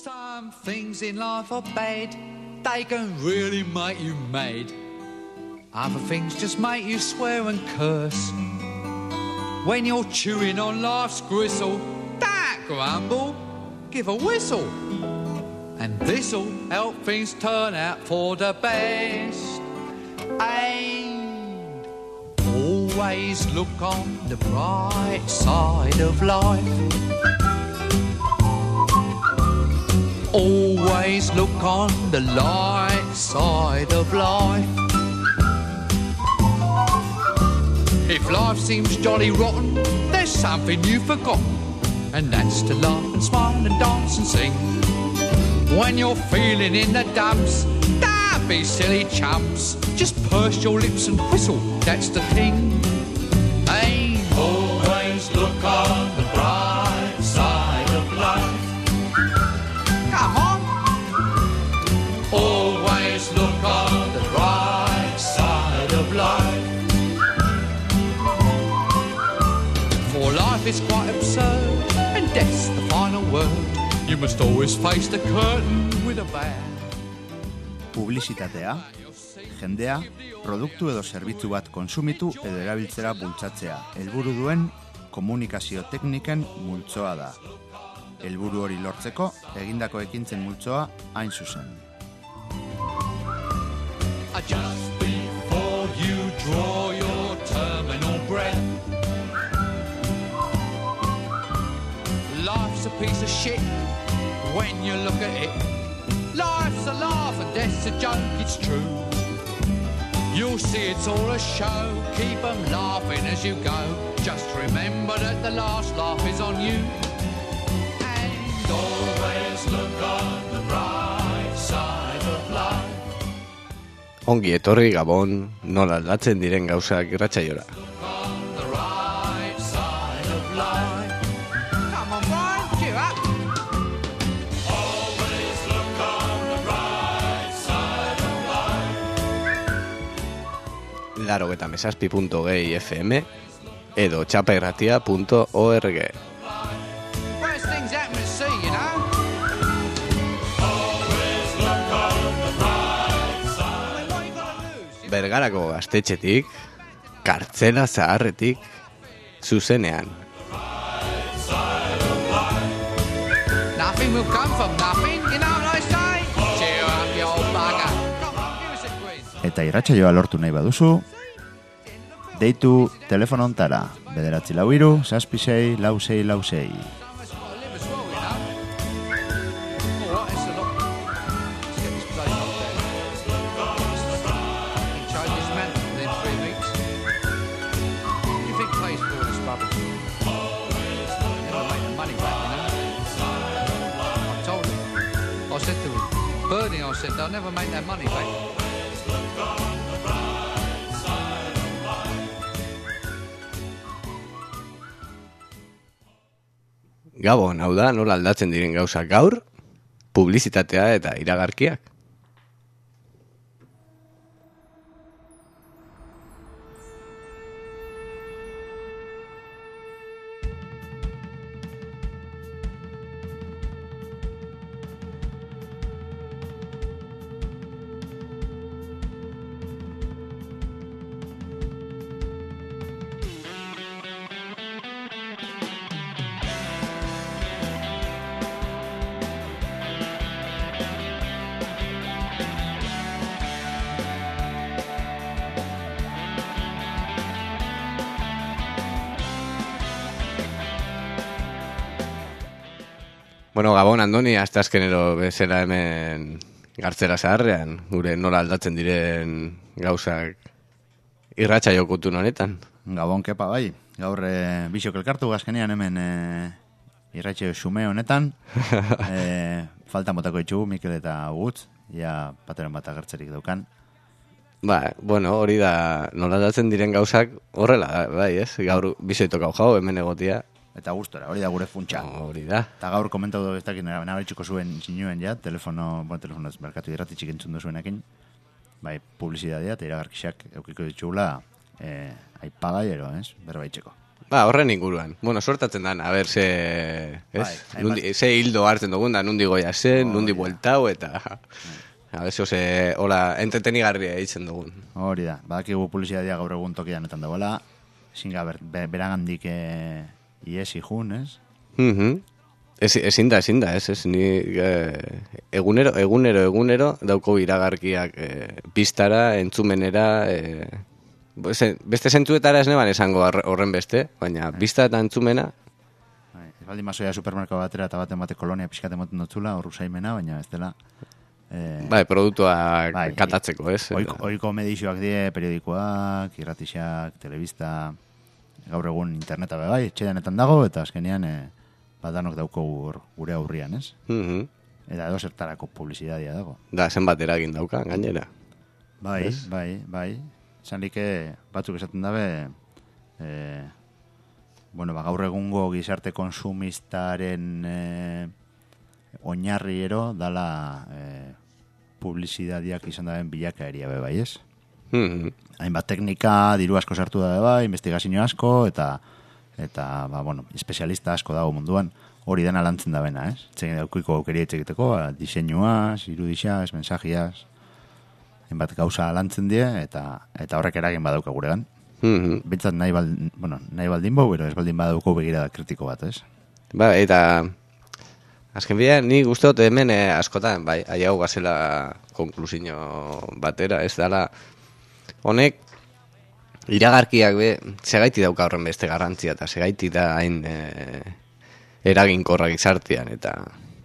Some things in life are bad, they can really make you mad. Other things just make you swear and curse. When you're chewing on life's gristle, don't grumble, give a whistle. And this'll help things turn out for the best. And always look on the bright side of life. Always look on the light side of life. If life seems jolly rotten, there's something you've forgotten, and that's to laugh and smile and dance and sing. When you're feeling in the dumps, don't be silly chumps. Just purse your lips and whistle, that's the thing. Hey, always look on the bright side of life. Come on. Always look on the bright side of life. For life is quite absurd, and death's the final word. You must always face the curtain with a bow. Publizitatea, jendea, produktu edo zerbitzu bat konsumitu edo erabiltzera bultzatzea. Helburu duen komunikazio tekniken multzoa da. Helburu hori lortzeko, egindako ekintzen multzoa hain zuzen. Just before you draw your terminal breath, life's a piece of shit when you look at it. Life's a laugh and death's a joke, it's true. You'll see it's all a show, keep them laughing as you go. Just remember that the last laugh is on you. And always look on the bright side of life. Ongi etorri Gabon, nola aldatzen diren gauzak irratsaiora. Larogeta-mesazpi.gei FM edo txapairratia.org. Bergarako gaztetxetik, kartzela zaharretik, zuzenean. Eta irratsaioa lortu nahi baduzu, deitu telefonontara, 943-66-6666. They'll never make their money back. Gabon, hau da, nola aldatzen diren gauzak gaur, publizitatea eta iragarkiak. Bueno, Gabon, Andoni, asteazkenero bezala hemen gartzera zaharrean, gure nola aldatzen diren gauzak irratsaio kutun honetan. Gabon, kepa, bai. Gaur bisok elkartu gazkenean hemen irratsaio xume honetan. Falta motako ditugu, Mikel eta Gutz, ja pateren bat agertzerik daukan. Ba, bueno, hori da, nola aldatzen diren gauzak horrela, bai, ez? Gaur bisoitokau jau, hemen egotia. Eta gustora, hori da gure funtsa. Hori da. Eta gaur komentatu ez dakit nabaritxuko zuen zinuen ja, telefono ez merkatu irratitxik entzun duzuenekin, bai, publizidadea eta iragarkisak eukiko ditugula aipagai ero, ez? Berbaitxeko. Horren inguruan. Bueno, suertatzen dan, a ber, ze hildo hartzen dugun da, nundi goia zen, nundi bueltau, eta... A ver, hola, entretenigarria eitzen dugun. Hori da, badakigu publizitatea gaur egun tokianetan dagoela, zinga beragandik iesi jun, ez? Ezin da, ez, ni egunero dauko iragarkiak pistara, entzumenera, beste zentzuetara ez neban esango horren beste, baina pista eta entzumena. Ez baldin mazoia supermerkao batera eta baten bate kolonia pixkat emoten dutzula, horru zaimena, baina ez dela... produktua katatzeko, ez? Oiko medizioak die, periodikoak, irratixak, telebista, gaur egun interneta bai, etxedanetan dago, eta azkenean badanok dauko gure aurrian, ez? Eta edo zertarako publizitatea dago. Da, zenbat eragin dauka, gainera. Bai. Zanlike, batzuk esaten dabe, gaur egungo gizarte konsumistaren oinarriero dala publizitateak izan daben bilakaeria bai, ez? Hainbat teknika, diru asko sartu da bai, investigazio asko, eta espezialista asko dago munduan, hori dena lantzen da bena, ez? Txegin daukuiko aukeria etxekiteko, diseinuaz, irudixaz, mensajiaz, hainbat gauza lantzen die, eta horrek eragin badauka guregan. Bintzat nahi baldin bau, pero ez baldin badauko begirada kritiko bat, ez? Eta... Azken bidea, ni guztot hemen askotan, bai, aiau gazela konklusio batera, ez dala, honek, iragarkiak segaiti dauka horren beste garrantzia, eta segaiti da hain eraginkorrak izartian, eta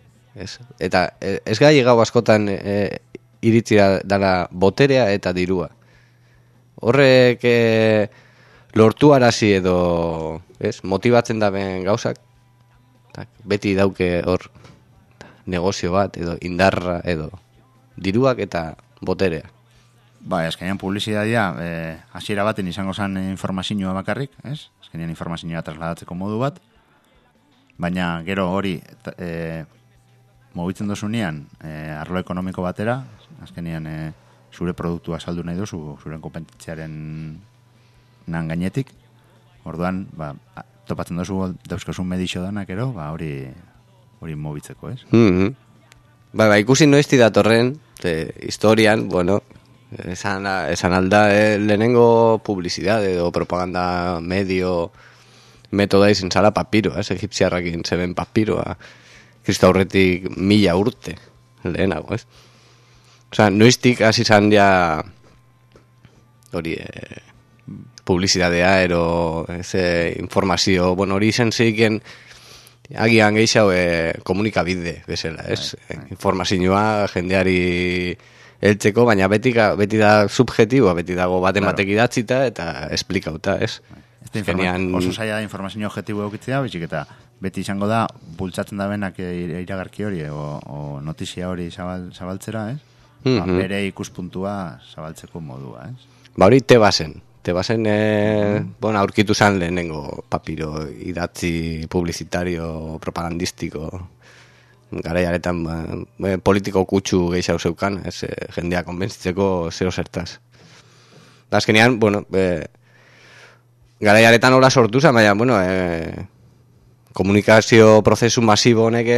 ez gai gau askotan iritzi dala boterea eta dirua. Horrek lortu arazi edo, motibatzen daben gauzak, beti dauke hor negozio bat, edo indarra, edo diruak eta boterea. Azkenean publizitatea, hasiera baten izango zen informazioa bakarrik, ez? Azkenean informazioa trasladatzeko modu bat, baina gero hori mobitzen dozunean arlo ekonomiko batera, azkenean zure produktua saldu nahi duzu, zure kompetentziaren nan gainetik, orduan, topatzen dozu dauzkazun medixo danak ero, hori mobitzeko, ez? Ikusi noizti datorren, historian, esan alda lehenengo publizidade edo propaganda medio metoda izan zala papiro, egipziarrakin zeben papiroa, Kristo aurretik 1000 urte lehenago, ez? Noiztik hasi zan ja hori publizidadea, ero informazio, hori izan zeiken agian gehiago komunikabide bezala, ez? Informazioa jendeari heltzeko, baina beti da subjetiboa, beti dago batek idatzita eta esplikauta, ez? Oso zaila da informazio objetibo eukitzea, bitxik eta beti izango da bultzatzen da benak iragarki hori o notizia hori zabaltzera, ez? Bere ikuspuntua zabaltzeko modua, ez? Hori tebazen, aurkitu zan lehenengo papiro idatzi publizitario propagandistiko garaiaretan politiko kutsu gehiago zeukan, jendea konbentzitzeko zero zertaz. Azkenean, garaiaretan hola sortu zen, baina, komunikazio prozesu masibo honek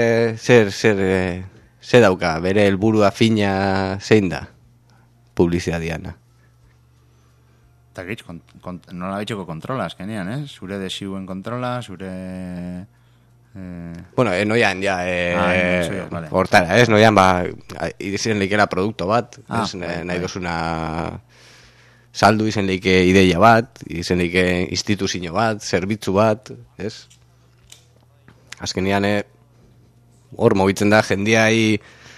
zer dauka, bere helburua fina zein da publizitateana. Eta gehitz, nola bitxoko kontrola, azkenean, zure desiuen kontrola, zure... Enoian, hortara, noian, izen leikera produkto bat, nahi dozuna saldu izen leike ideia bat, izen leike instituzio bat, zerbitzu bat, ez? Azkenean, hor mobitzen da, jendiai,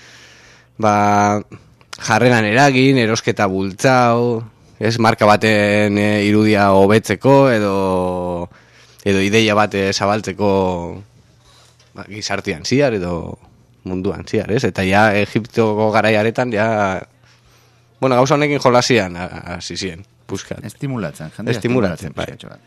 jarreran eragin, erosketa bultzau, ez, marka baten irudia hobetzeko edo ideia bate zabaltzeko gizartian ziar edo munduan ziar, ez? Eta ja Egiptoko garaiaretan gauza honekin jolasian hasi ziren, buskat. Estimulatzen, bai.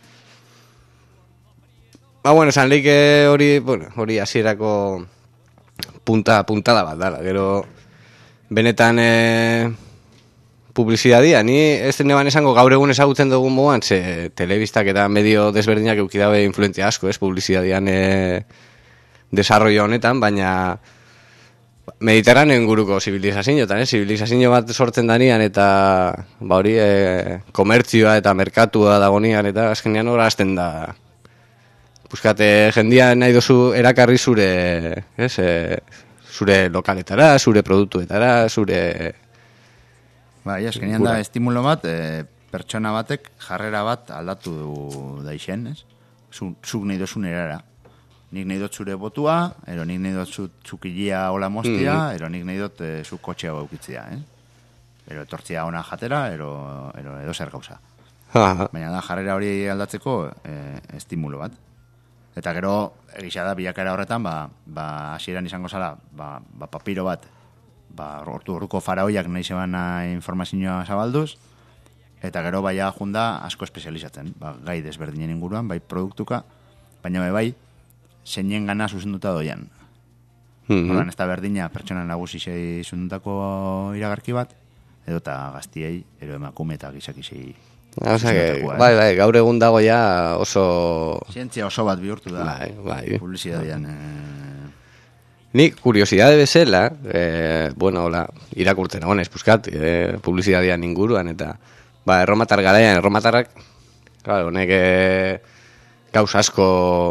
Esan leike hori hasierako puntada bat dala, gero benetan publizidadia, ni ez neban esango gaur egun ezagutzen dugun moduan, ze telebistak eta medio desberdinak eukidabe influentzia asko, publizidadian desarrollo honetan, baina Mediterraneo inguruko zibilizazioetan, zibilizazio bat sortzen danian eta hori komertzioa eta merkatua dagonian eta azkenean horazten da. Puskate jendia nahi dozu erakarri zure, zure lokaletara, zure produktuetara, zure... Bai, azkenean da estimulo bat, pertsona batek jarrera bat aldatu daixen, ez? Zuk nahi dozun erara. Nik nahi dut zure botua, ero nik nahi dut zukilia hola mostia, ero nik nahi dut zuk kotxea gaukitzia, Ero etortzia ona jatera, ero edo zer gauza. Baina da jarrera hori aldatzeko estimulo bat. Eta gero, egisa da, bilakara horretan, hasieran izango zala, papiro bat, orduko faraoiak nahi zebana informazioa zabalduz, eta gero baia junda asko espezializatzen, gai desberdinen inguruan, bai produktuka, baina bai, zeinen gana zuzenduta doian. Horan ez da berdina pertsona nagusisei zuzendutako iragarki bat, edo eta gaztiei, ero emakume eta gizakisei. Bai, gaur egun dago ja oso... Zientzia oso bat bihurtu da, bai. Publizidadian. Nik, kuriosidade bezala, irakurtzen agonez, puskat, publizidadian inguruan, eta erromatar garaian, erromatarrak, honek gauz asko...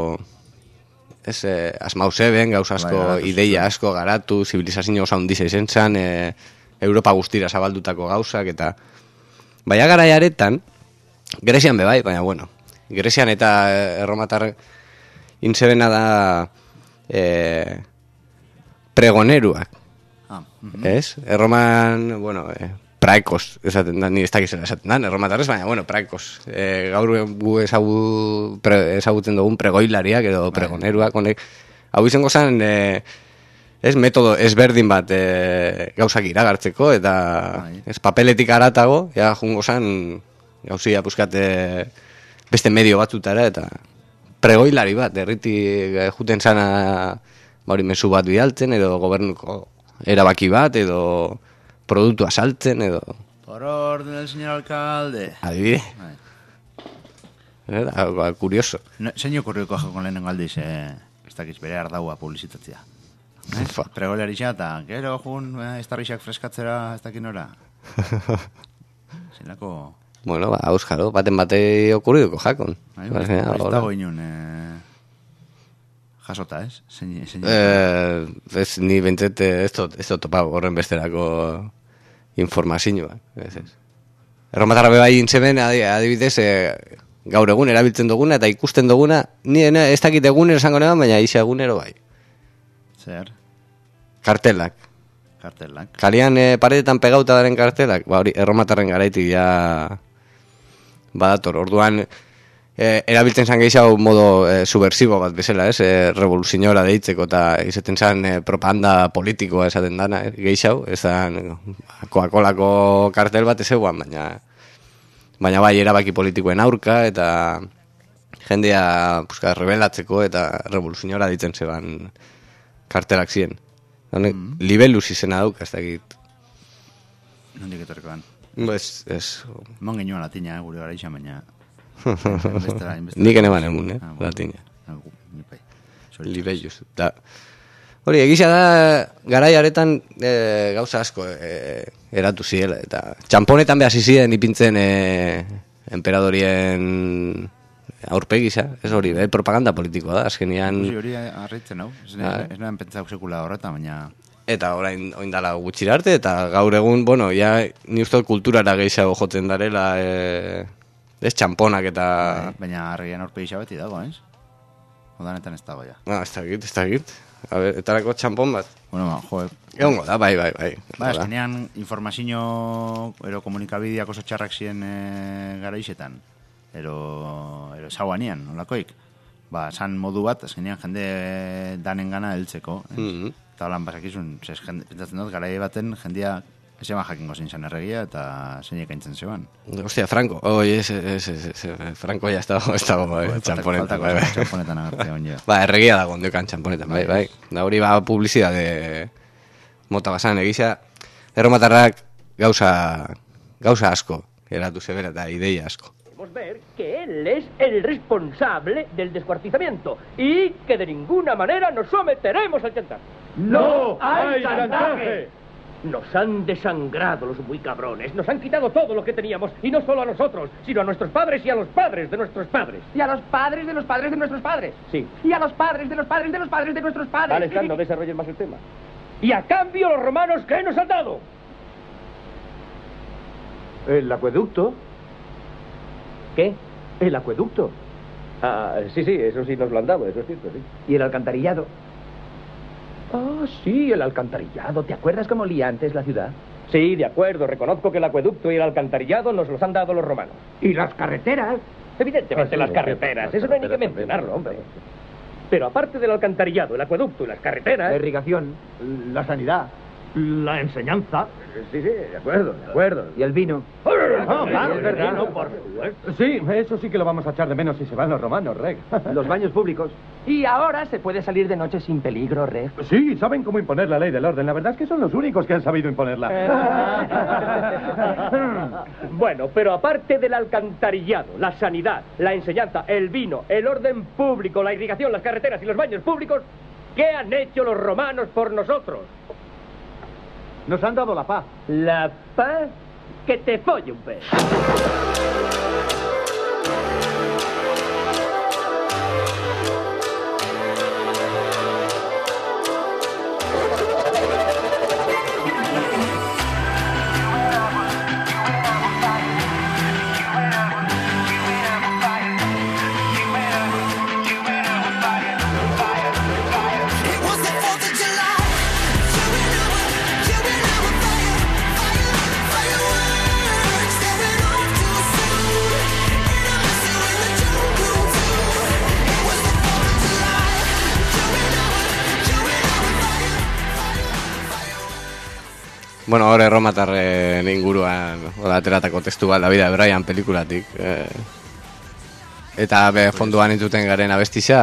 asmau zeben, gauz asko, ideia asko garatu, zibilizazio oso handiza izen zan, Europa guztira zabaldutako gauzak, eta baina garaiaretan, Grezian bebai, baina bueno, Grezian eta erromatar intzebena da pregoneruak, ez? Erroman, praekos, esaten da, ni ez dakizela esaten da, erromatarrez, baina, praekos. Gaur gu ezagutzen dugun pregoilariak edo pregoneruak, honek, hau izango zen, metodo ezberdin bat gauzak iragartzeko, eta papeletik aratago, jungo zen, gauzia puskate beste medio batzutara, eta pregoilari bat, erritik juten zana, mezu bat bidaltzen, edo gobernuko erabaki bat, edo produktua saltzen, edo... Por orden del señor alcalde. Adibide. Curioso. Zein okurriko jakon lehenengo aldiz, ez dakiz bere ardaua publizitatzea. Pregoilaritza eta gero jun, ez tarrixak freskatzera, ez dakin ora. Zinako... Auskaro, baten bate okurriko jakon. Ez dago inun... jasota, ez? Ez ni bentzet ez dut topau horren besterako informazioa. Erromatarra bebai intzeben, adibidez, gaur egun erabiltzen duguna eta ikusten duguna, ni ez dakit egunero esango neban, baina isa egunero bai. Zer? Kartelak. Kalian paretetan pegauta daren kartelak, hori erromatarren garaitik ja badator, orduan... erabiltzen zan gehiago modo subversibo bat bezala, revoluziñora deitzeko eta izaten zan propaganda politikoa esaten dana, gehiago, ez da Coca-Colako kartel bat ez eguan, baina bai erabaki politikoen aurka eta jendea rebelatzeko eta revoluziñora deitzen zeban kartelak ziren. Libeluz izena dauk, ez dakit. Nondik etorkoan? Ez. Mon genioan latina, gure gara izan, baina... Nik eneban emun, latina. Libellus. Hori, egisa da, garaiaretan gauza asko eratu ziela. Eta txamponetan behasi ziren ipintzen emperadorien aurpegisa. Ez hori, propaganda politikoa da, azkenian... Hori arreitzen hau, ez nahen pentsau sekula horretan, baina... Eta orain oindala gutxira arte, eta gaur egun, ni uste kulturara gehiago jotzen darela... Ez txamponak eta... Baina arregian aurpegisa beti dago, ez? Odanetan ez dago, ja. Ez dakit. A ver, etarako txampon bat. Joe... Egongo da, bai. Azkenean informazio ero komunikabideak oso txarrak ziren garaizetan. Ero zauanian, nolakoik. San modu bat, azkenean jende danen gana heltzeko. Eta holan basakizun, pentsatzen dut, garai baten jendia... Ez eban jakingo zintzen erregia eta zeinek aintzen zeban. Hostia, Franco. Franco ya ez dago txamponetan. Txamponetan agertzea onjo. Erregia dago ondiokan txamponetan, bai. Da hori publizidade mota basan egisa. Erromatarrak gauza gauza asko, eratu zebera eta ideia asko. Podemos ver que él es el responsable del descuartizamiento y que de ninguna manera nos someteremos al chantaje. ¡No hay chantaje! Nos han desangrado los muy cabrones, nos han quitado todo lo que teníamos, y no solo a nosotros, sino a nuestros padres y a los padres de nuestros padres. Y a los padres de los padres de nuestros padres. Sí. Y a los padres de los padres de los padres de nuestros padres. Vale, Stan, no desarrolles más el tema. Y a cambio los romanos, ¿qué nos han dado? El acueducto. ¿Qué? El acueducto. Ah, sí, eso sí nos lo han dado, eso es cierto, sí. Y el alcantarillado. Ah, sí, el alcantarillado. ¿Te acuerdas cómo olía antes la ciudad? Sí, de acuerdo, reconozco que el acueducto y el alcantarillado nos los han dado los romanos. Y las carreteras. Evidentemente las carreteras, eso no hay ni que mencionarlo, hombre. Pero aparte del alcantarillado, el acueducto y las carreteras... La irrigación. La sanidad. La enseñanza. Sí, de acuerdo. Y el vino. Claro, Vino, por supuesto. Sí, eso sí que lo vamos a echar de menos si se van los romanos, Reg. Los baños públicos. Y ahora se puede salir de noche sin peligro, Reg. Sí, saben cómo imponer la ley del orden. La verdad es que son los únicos que han sabido imponerla. Bueno, pero aparte del alcantarillado, la sanidad, la enseñanza, el vino, el orden público, la irrigación, las carreteras y los baños públicos, ¿qué han hecho los romanos por nosotros? Nos han dado la paz. La paz, que te folle un pez. Bueno, hor erromatarren inguruan ateratako testu bat David Bryan pelikulatik. Eta fonduan entzuten garen abestisa,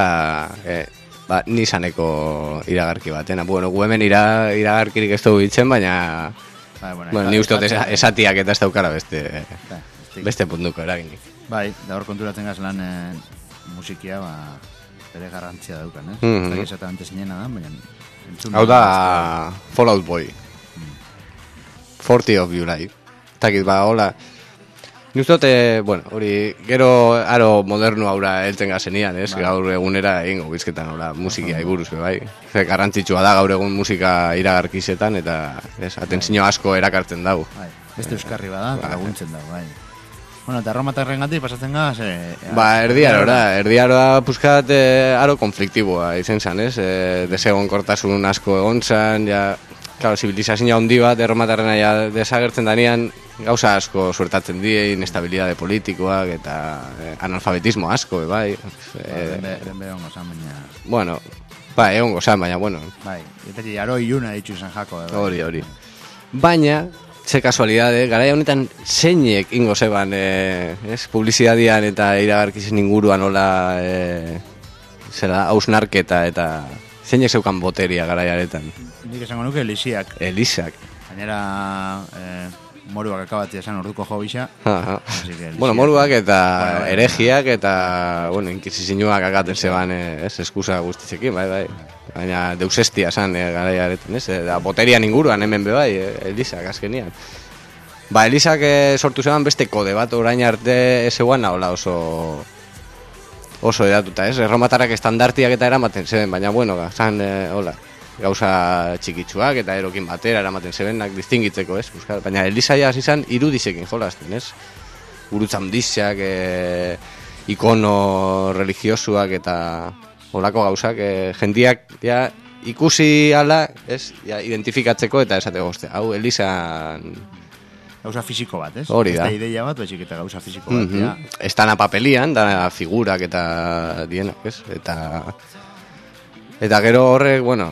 Nissaneko iragarki batena. Bueno, gu hemen iragarkirik ez dugu ditzen, baina ni uste dut esatiak eta ez daukara beste puntuko eraginik. Bai, da hor konturatzen gazlan musikia, bere garrantzia daukan, ez? Ez da exactamente zinena da, baina... Hau da Fall Out Boy. 40 of July. Takit, hola. Nuztote, bueno, hori, gero aro modernu haura heltzen gazenian, ez? Gaur egunera egingo bizketan, hola, musikia iburuz, bai. Ze garrantzitsua da gaur egun musika iragarkizetan, eta atentzio asko erakartzen dago. Beste euskarri bada, eta laguntzen dago, bai. Bueno, eta erromatarren gati pasatzen gaz... erdiarora puskat aro konfliktiboa izen zan, ez? Desegon kortasun asko egon zan, ja... Claro, zibilizazioa handi bat, erromatarren aia desagertzen danean, gauza asko suertatzen die, inestabilidade politikoak eta analfabetismo asko, bai. Denbe ongo zan, baina... Bueno, bai, ongo zan, baina, bueno. Bai, eta aro iluna ditzu izan jako. Hori. Baina, ze kasualidade, garai honetan zeinek ingo zeban, publizidadian eta iragarkizen inguruan hola, zera, hausnarketa eta... Zeinek zeukan boteria garaiaretan? Nik esango nuke Elisak. Gainera moruak akabatzea esan orduko jo bisa. Bueno, moruak eta eregiak eta inkisizioak akaten zeban eskusa guztitzekin, bai. Baina deusestia esan garaiaretan, ez? Da boterian inguruan hemen bai, Elisak azkenian. Ba, Elisak sortu zeban beste kode bat orain arte zeuan nahola oso edatuta, ez? Erromatarrak estandartiak eta eramaten zeben, baina, bueno, gauza txikitsuak eta erokin batera eramaten zebenak distingitzeko, ez? Baina Elisaia hasi zan irudisekin jolazten, ez? Gurutzan dizak, ikono religiosuak eta holako gauzak, jendiak ikusi ala, ez? Identifikatzeko eta esateko, hau Elisan... Gauza fisiko bat, ez? Hori da. Ez da ideia bat, baizik eta gauza fisiko bat. Estana papelian, da figurak eta dienak, ez? Eta gero horrek, bueno,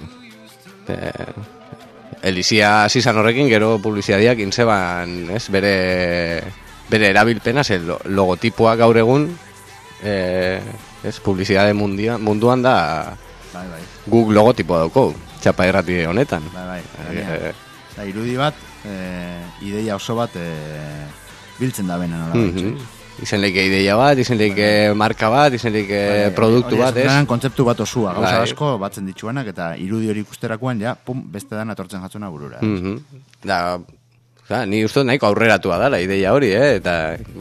Elisia zizan horrekin, gero publizidadiak intzeban, ez? Bere erabilpena, logotipoak gaur egun, ez? Publizidade munduan da guk logotipoa dauko, txapa errati honetan. Bai. Da irudi bat, ideia oso bat biltzen da bena nola. Izen leike ideia bat, izen leike marka bat, izen leike produktu bat, ez? Kontzeptu bat osua, gauza asko batzen dituenak, eta irudi hori ikusterakoan, beste dan atortzen jatzuna burura. Ni uste nahiko aurreratua dala ideia hori, eta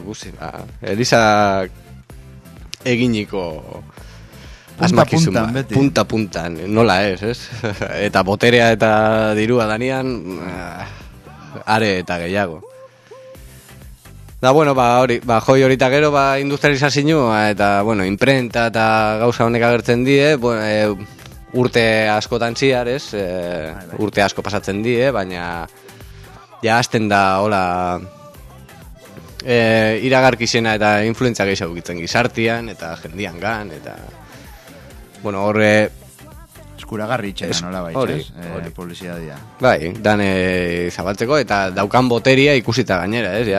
Elisa eginiko asmakizun punta-puntan, nola ez? Eta boterea eta dirua danean, are eta gehiago. Da, bueno, joi horita gero, industrializazioa eta, imprenta eta gauza honek agertzen die, urte askotan ziar, ez? Urte asko pasatzen die, baina ja hasten da, hola, iragarkizena eta influentzia gehiago gitzen gizartian, eta jendian gan, eta, horre... Eskuragarri itxena nola baitz, publizitatea. Bai, dan zabaltzeko, eta daukan boteria ikusita gainera, ez?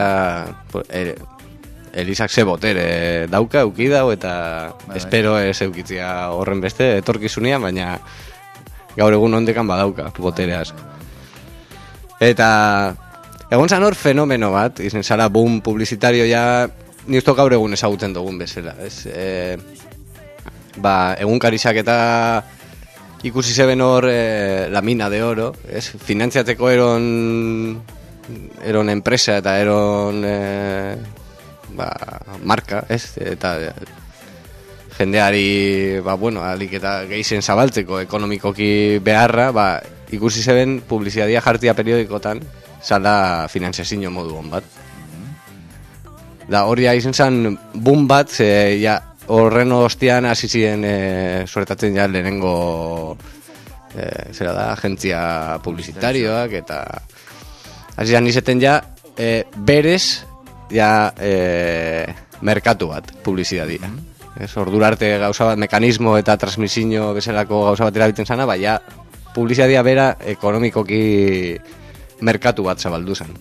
Elisak ze botere dauka, eukidau, eta espero ez eukitzia horren beste etorkizunean, baina gaur egun ondekan badauka botereaz. Eta egon zan hor fenomeno bat, izen zara boom publizitario ja, ni usto gaur egun ezagutzen dugun bezala, ez? Egunkarisak eta ikusi zeben hor la mina de oro, ez? Finantziatzeko eron enpresa eta eron marka, ez? Eta jendeari, alik eta gehien zabaltzeko ekonomikoki beharra, ikusi zeben publizitatea jartia periodikotan, zala finantziazio modu hon bat. Da hori izen zan boom bat, horren ostian hasi ziren suertatzen ja lehenengo agentzia publizitarioak, eta hasi ziren izeten ja berez merkatu bat publizitatea. Ordura arte gauza bat, mekanismo eta transmisio bezalako gauza bat erabiltzen zana, publizitatea bera ekonomikoki merkatu bat zabaldu zen.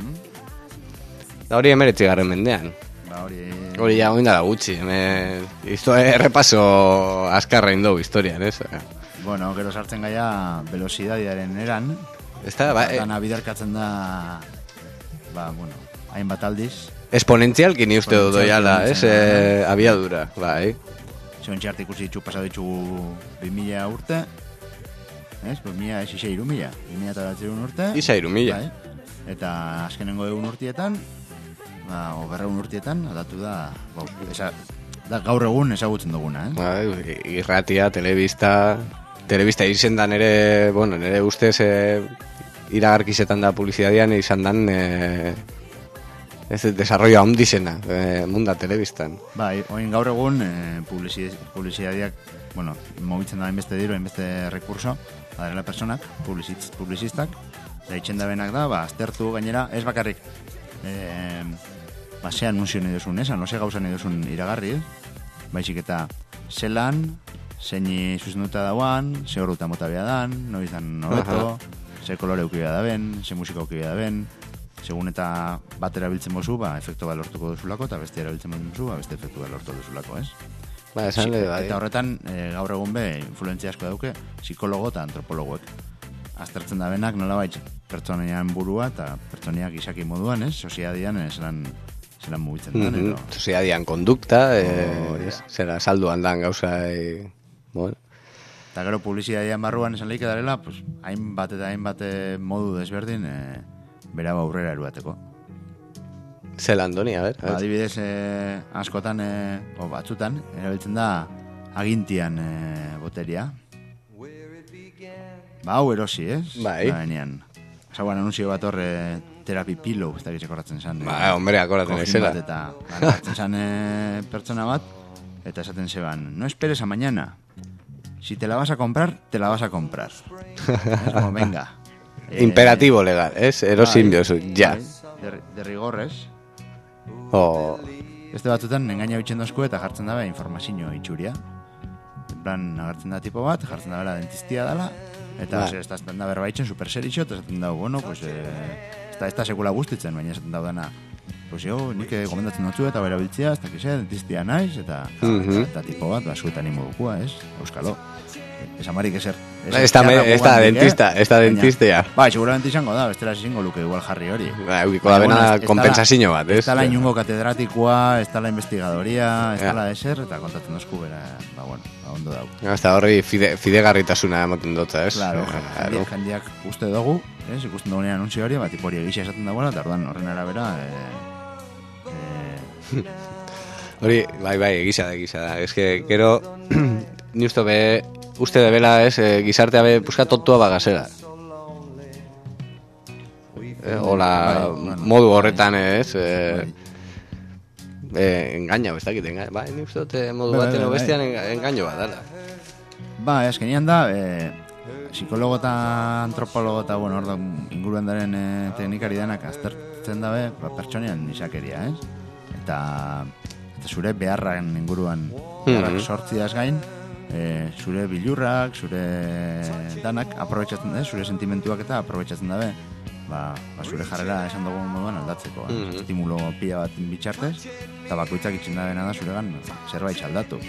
Da hori 19. mendean. Hori ja oindara gutxi, errepaso azkarra indau historian, ez? Gero sartzen gaia velocidadiaren eran, dana bidarkatzen da, hainbat aldiz. Exponentzialki ni uste dut doiala, ez? Abiadura, bai. Zontxarte ikusi ditu pasatu ditugu 2000 urte, ez? 2000 ez isa 2000 urte. Isa 2000. Eta azkenengo egun urtietan, berreun urtietan, adatu da, gaur egun ezagutzen duguna, Irratia, telebista izen da nire ustez iragarkizetan da publizitatean izan dan desarrollo handizena munda telebistan. Oin gaur egun publizitateak, mobitzen da hainbeste diru, hainbeste rekurso, adarela personak, publizistak, da itxen da benak da, aztertu gainera, ez bakarrik, ze anunzio nahi duzun, ze gauza nahi duzun iragarri, baizik eta zelan, zeini zuzenduta dauan, ze horruta mota bea dan, noiz dan nobeto, ze kolore ukibia da ben, ze musika ukibia da ben, segun eta bat erabiltzen bozu, efektu bat lortuko duzulako, eta beste erabiltzen bozu, beste efektu bat lortuko duzulako, ez? Eta horretan, gaur egun influentzia asko dauke, psikologo eta antropologoek. Aztertzen da benak, nola baitz, pertsonean burua eta pertsoneak izaki moduan, ez? Sosiadian zelan mugitzen den, sosiadian kondukta, zera salduan dan gauza, Eta gero publizitatean barruan esan lehik edarela, hainbat eta hainbat modu desberdin bera aurrera eruateko. Zelan doni, a ber? Adibidez, askotan, batzutan, erabiltzen da agintian boteria. Hau erosi, ez? Bai. Zauan anunzio bat horre terapi pillow, ez da gitzik horretzen zan. Hombre, akoratzen ezela. Eta horretzen zan pertsona bat, eta esaten zeban, no esperes a mañana. Si te la vas a comprar, te la vas a comprar. Es como, venga. Imperativo legal, ez? Erosin biozu, ja. De rigorrez. Beste batzutan, engaina bitxen dozku eta jartzen dabe informazio itxuria. En plan, agertzen da tipo bat, jartzen dabe la dentistia dala, eta esaten da berbaitzen super serixo, eta esaten dago, ez da sekula guztitzen, baina esaten dago dana, nik gomendatzen dutzu eta berabiltzea, ez dakize, dentistia naiz, eta tipo bat, zuetan imo dukua, ez? Euskalo. Esamarik ezer. Esta dentistea. Bai, seguramente izango da, bestela izango luke igual jarri hori. Eukiko da bena kompensazio bat, ez? Ez dala inungo katedratikoa, ez dala investigadoria, ez dala eser, eta kontatzen dozku bera, ondo dago. Eta horri fidegarritasuna emoten dutza, ez? Claro, jendiak uste dugu, ikusten dugunean anuntzio hori, bat ipori egisa esaten dagoela, eta orduan horren arabera... Hori, bai, egisa da. Ez que, gero, ni uste bebela, ez, gizartea be, puska tontua bagazera. Hola, modu horretan, ez, engaña, ez dakit, bai, ni uste dute modu baten bestian engaño bat, dala. Ba, eskenean da, psikologo eta antropologo eta, hor da, inguruen daren teknikari denak aztertzen dabe, pertsonean nisakeria, ez? Eta zure beharran inguruan beharrak sortziaz gain, zure bilurrak, zure danak aprobetxatzen da, zure sentimentuak eta aprobetxatzen dabe, zure jarrera esan dugun moduan aldatzeko. Estimulo pila bat bitxartez, eta bakoitzak itxen dabena da zuregan zerbait aldatu.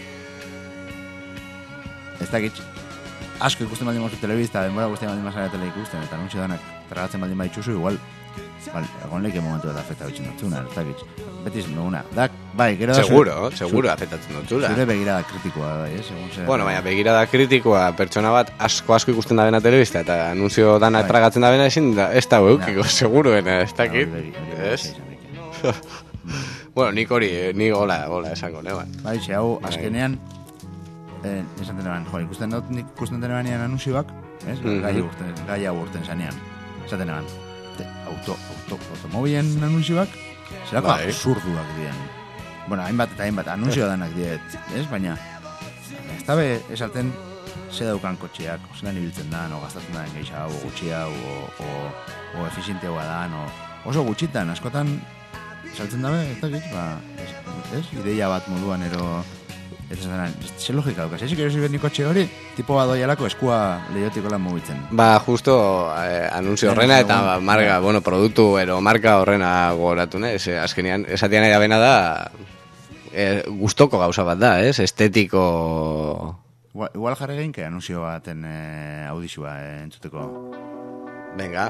Ez dakit, asko ikusten baldin mazu telebizta, denbora guztia baldin mazara tele ikusten, eta anuntzio danak tragatzen baldin baditzuzu, igual, egon lehike momentu eta afekta bitxen dutzuna, ez dakit. Beti izan duguna. Bai, gero da... Seguro afektatzen dutzula. Zure begirada kritikoa, bai, ez? Bueno, baina begirada kritikoa, pertsona bat asko ikusten da bena telebizta, eta anunzio danak tragatzen da bena ezin, ez da eukiko, seguruena, ez dakit. Ez? Bueno, nik hola esango, ne, bai. Bai, hau, azkenean, esan denean, ikusten denean anunzioak, ez? Gai hau urten zanean. Esaten denean, automobilen anunzioak, zerako absurduak diren. Bueno, hainbat, anunzio danak diet, ez? Baina, ez dabe esaten ze daukan kotxeak, zelan ibiltzen da, gastatzen da engeixa, o gutxia, o efizienteagoa da, oso gutxitan, askotan, saltzen dabe, ez dakit, ez? Ideia bat moduan, ze logika dukaz, ez ikerosi behar kotxe hori, tipo bat doialako eskua lehiotik lan mugitzen. Justo anunzio horrena eta marka, produktu ero marka horrena gogoratu, ez? Azkenean, esatia nahi da bena da, gustoko gauza bat da, ez? Estetiko... Igual jarri geinke anunzio baten audizua entzuteko. Venga.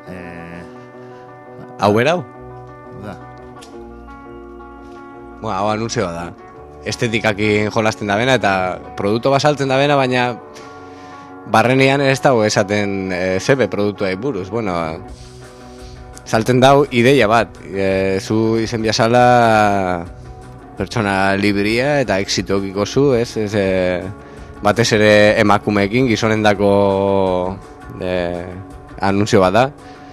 Hau berau? Da. Hau anunzioa da. Estetikakin jolasten da bena eta produktu basaltzen da bena, baina barrenean ez dago esaten zebe produktuai buruz. Bueno, salten dau ideia bat. Zu izen biazala pertsona libria eta exitokiko zu, ez? Batez ere emakumeekin gizonendako anunzio bat da.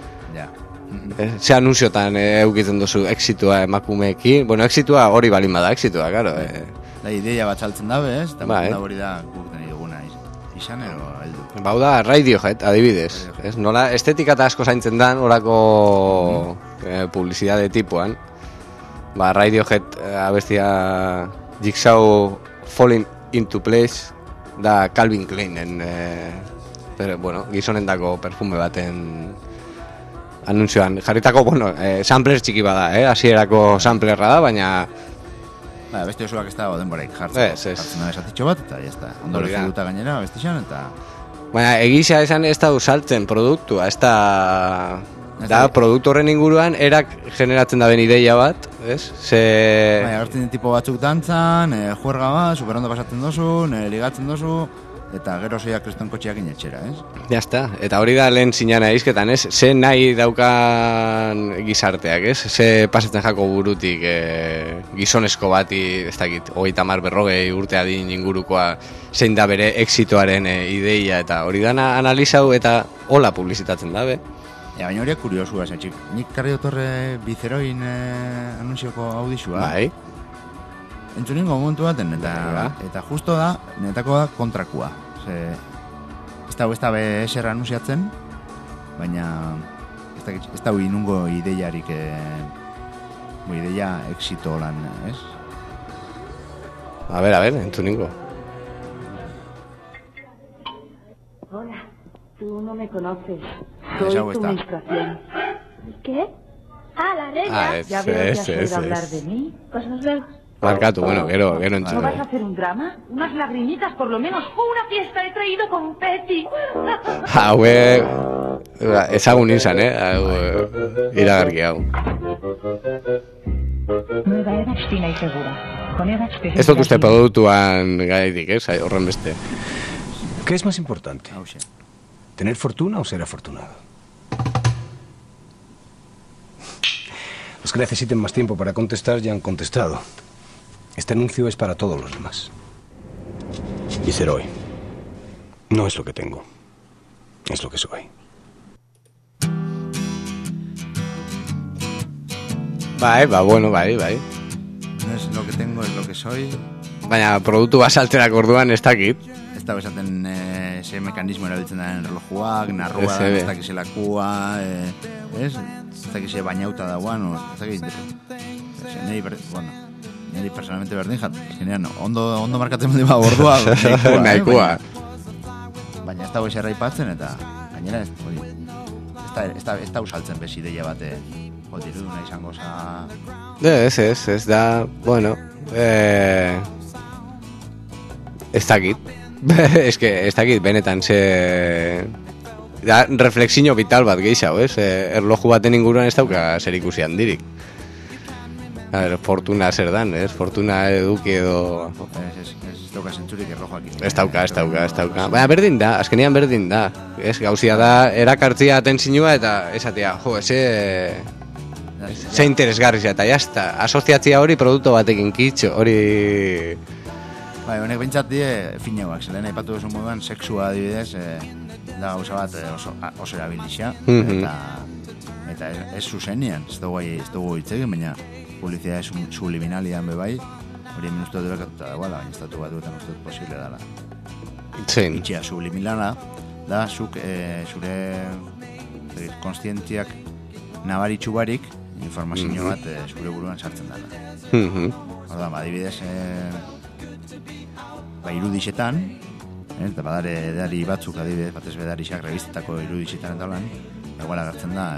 Ze anunziotan eukitzen duzu exitua emakumeekin. Bueno, exitua hori balin bada, exitua, karo. Da, ideia bat saltzen dabe, ez? Eta hori da guk deni duguna izan, ero heldu. Bau da, Radiohead, adibidez. Nola estetika eta asko zaintzen dan, horako publizidade tipuan. Radiohead abestia Jigsaw Falling into Place da Calvin Kleinen gizonendako perfume baten anunzioan. Jarritako, sampler txiki bada, hasierako samplerra da, baina... Beste osoak ez da denboraik jartzen da esatitxo bat, eta jazta. Ondo lehiduta gainera, beste xan, eta... Baina egizia esan ez da usaltzen produktua, ez da... Da, produktu horren inguruan, erak generatzen da ben ideia bat, ez? Agertzen den tipo batzuk dantzan, juerga bat, superondo pasatzen dozun, ligatzen dozu... Eta gero zeiak kriston kotxeak inetxera, ez? Jazta, eta hori da lehen zinana izketan, ez? Ze nahi daukan gizarteak, ez? Ze pasatzen jako burutik gizonezko bati, ez dakit, 30-40 urte adin ingurukoa zein da bere exitoaren ideia, eta hori dana analizau eta hola publizitatzen da, be? Baina horiak kuriosua, zetxik. Nik karri dotorre bizeroin anuncioko audizua. Bai. Entzuningo momentu baten, eta justo da, netako da kontrakua. Ez da be eser anunciatzen, baina ez da inungo ideiarik, ideia exito lan, ez? A ver, entzuningo. Hola, tú no me conoces. Soy tu menstruación. ¿Qué? Ah, la regla. ¿Ya veo que has oído hablar de mí? Pues nos vemos. Markatu, bueno, gero ¿No entzun. vas a hacer un drama? ¿Unas lagrimitas por lo menos? ¡Una fiesta! ¡He traído confeti! Haue ezagun izan, iragarki hau. Nueva era fina y segura. Con era Ez dut uste produktuan gaitik, horren beste. ¿Qué es más importante? ¿Tener fortuna o ser afortunado? Los que necesiten más tiempo para contestar ya han contestado. Este anuncio es para todos los demás. Y ser hoy no es lo que tengo, es lo que soy. Bai. No es lo que tengo, es lo que soy. Baina produktu basalterak orduan ez dakit. Ez da bezaten ze mekanismo erabiltzen daren erlojuak, narrua da, ez dakizelakua, ez dakize bainauta dauan, ez dakit, niri personalmente berdin jat, genean, ondo markatzen dima bordua, nahikoa. Baina ez dago eserra ipatzen, eta gainera ez da usaltzen bez ideia bate, iruduna izango za... Ez da, bueno, ez dakit. Ez dakit, benetan da reflexio vital bat gehiago, ez? Erloju baten inguruan ez dauka zer ikusi handirik. Fortuna zer dan, ez? Fortuna eduki edo... Ez dauka zentzurik erlojuak. Ez dauka. Baina berdin da, azkenean berdin da. Ez, gauzia da, erakartzia atentzioa eta esatea, ze interesgarria eta jazta. Asoziatzia hori produktu batekin kitxo, hori... Honek bintzat die fineuak, zelen aipatu duzu moduan, sexua adibidez, da gauza bat oso erabilizia, eta ez zuzenian, ez dugu hitzegin, baina publizia subliminalian bebai, hori hemen uste dut bekatuta dagoela, baina estatu bat duetan uste dut posible dela. Itxia subliminala, da zuk zure konstientziak nabaritxu barik, informazio bat zure buruan sartzen dela. Horda, adibidez, irudixetan, eta badare edari batzuk adibidez, batez bedarixak revistetako irudixetan eta holan, eguala gertzen da,